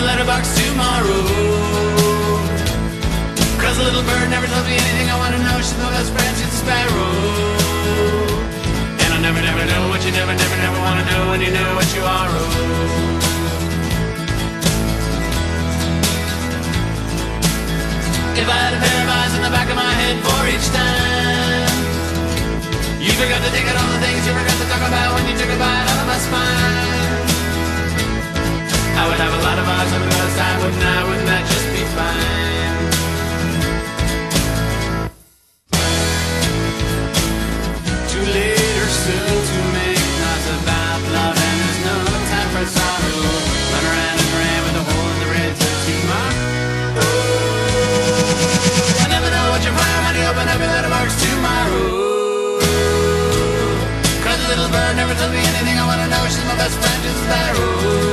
letterbox tomorrow. Cause the little bird never tells me anything I wanna know. She's my best friend, she's a sparrow. And I never know what you never wanna know when you know what you are. If I had a pair of eyes in the back of my head for each time you forgot to take out all the things you forgot to talk about when you took a bite out of my spine, I would have a lot of eyes on the other side, wouldn't I? Wouldn't that just be fine? Too late or soon to make thoughts about love, and there's no time for sorrow. Run around and ran with a hole in the red to tomorrow. I never know what you're find when you open up your letterbox tomorrow. Cause the little bird never tells me anything I wanna know. She's my best friend, just a sparrow.